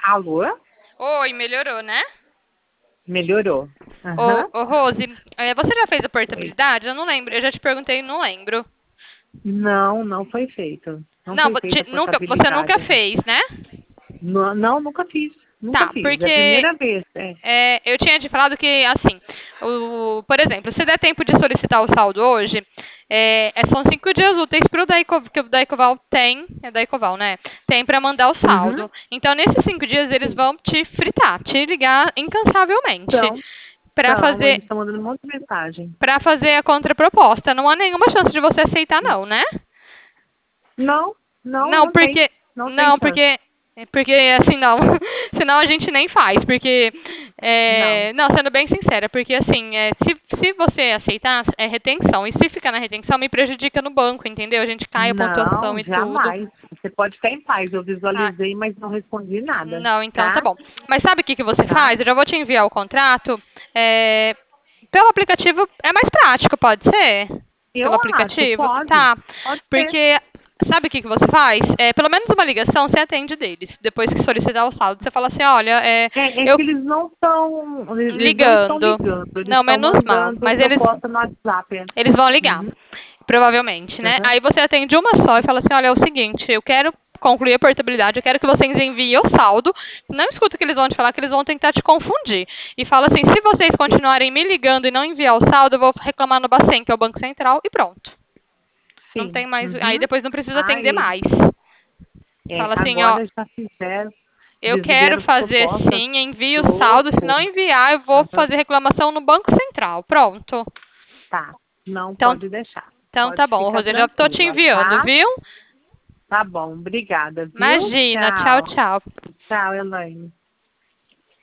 Alô? Oi, melhorou, né? Melhorou. Ô, Aham. ô Rose, você já fez a Oi. portabilidade? Eu não lembro. Eu já te perguntei e não lembro. Não, não foi feito. Não Não, foi feita a você nunca portabilidade. fez, né? Não, não, nunca fiz. Nunca Tá, fiz. É a porque primeira vez. É. eu tinha te falado que, assim, por exemplo, se der tempo de solicitar o saldo hoje, são 5 dias úteis para o que o Daicoval tem, é Daicoval, né? Tem para mandar o Uhum. saldo. Então, nesses 5 dias, eles Sim. vão te fritar, te ligar incansavelmente Então, para então, fazer eles estão mandando um monte de mensagem. para fazer a contraproposta. Não há nenhuma chance de você aceitar, não, né? Não, não, Não, não tem. porque. Não tem Não, chance. porque. Porque assim, não. Senão a gente nem faz. Porque. Não. Não, sendo bem sincera, porque assim, se você aceitar, é retenção. E se ficar na retenção, me prejudica no banco, entendeu? A gente cai a pontuação Não, e tudo. jamais. Você pode ficar em paz. Eu Ah, visualizei, mas não respondi nada. não, então tá Tá? bom. Mas sabe o que que você Tá? faz? Eu já vou te enviar o contrato. é, Pelo aplicativo é mais prático, pode ser? Eu Pelo acho, aplicativo? pode. Tá. Pode ser. Porque, sabe o que que você faz? Pelo menos uma ligação você atende deles. Depois que solicitar o saldo, você fala assim, olha, É eu que eles não estão, eles não estão ligando. ligando, eles Não, estão menos mal. mandando Mas proposta no WhatsApp. eles vão ligar. Uhum, Provavelmente, né? uhum, Aí você atende uma só e fala assim, olha, é o seguinte, eu quero concluir a portabilidade, eu quero que vocês enviem o saldo. Não escuta o que eles vão te falar, que eles vão tentar te confundir. E fala assim, se vocês sim, continuarem me ligando e não enviar o saldo, eu vou reclamar no Bacen, que é o Banco Central, e pronto. Não sim. tem mais. Aí Uhum. depois não precisa atender Aí, mais. Fala assim, ó, agora já fizeram, eu eles quero fizeram fazer proposta sim, envie o saldo. Se pro, não enviar, eu vou uhum, fazer reclamação no Banco Central. Pronto. tá, não Então, pode deixar, então tá pode bom, ficar Rosê, já tô te tranquila, enviando, tá? viu? Tá bom, obrigada, viu? Imagina. Tchau, Tchau, tchau. tchau, Elaine.